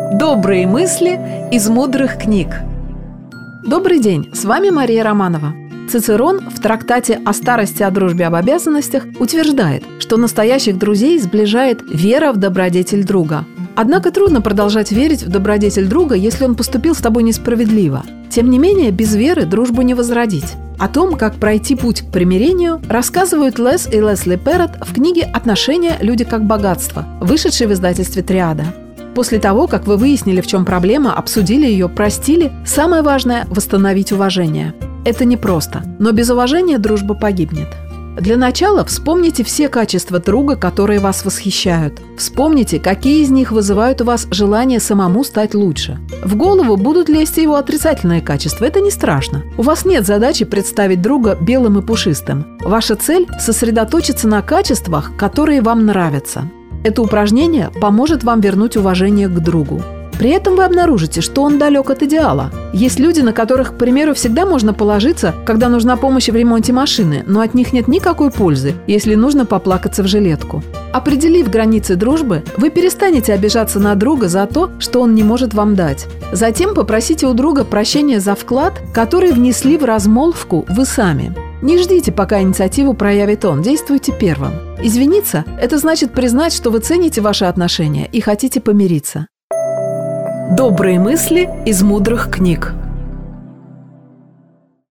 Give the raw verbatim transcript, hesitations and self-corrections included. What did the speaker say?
Добрые мысли из мудрых книг. Добрый день, с вами Мария Романова. Цицерон в трактате «О старости, о дружбе, об обязанностях» утверждает, что настоящих друзей сближает вера в добродетель друга. Однако трудно продолжать верить в добродетель друга, если он поступил с тобой несправедливо. Тем не менее, без веры дружбу не возродить. О том, как пройти путь к примирению, рассказывают Лес и Лесли Перрот в книге «Отношения. Люди как богатство», вышедшей в издательстве «Триада». После того, как вы выяснили, в чем проблема, обсудили ее, простили, самое важное – восстановить уважение. Это непросто, но без уважения дружба погибнет. Для начала вспомните все качества друга, которые вас восхищают. Вспомните, какие из них вызывают у вас желание самому стать лучше. В голову будут лезть его отрицательные качества, это не страшно. У вас нет задачи представить друга белым и пушистым. Ваша цель – сосредоточиться на качествах, которые вам нравятся. Это упражнение поможет вам вернуть уважение к другу. При этом вы обнаружите, что он далек от идеала. Есть люди, на которых, к примеру, всегда можно положиться, когда нужна помощь в ремонте машины, но от них нет никакой пользы, если нужно поплакаться в жилетку. Определив границы дружбы, вы перестанете обижаться на друга за то, что он не может вам дать. Затем попросите у друга прощения за вклад, который внесли в размолвку вы сами. Не ждите, пока инициативу проявит он, действуйте первым. Извиниться – это значит признать, что вы цените ваши отношения и хотите помириться. Добрые мысли из мудрых книг.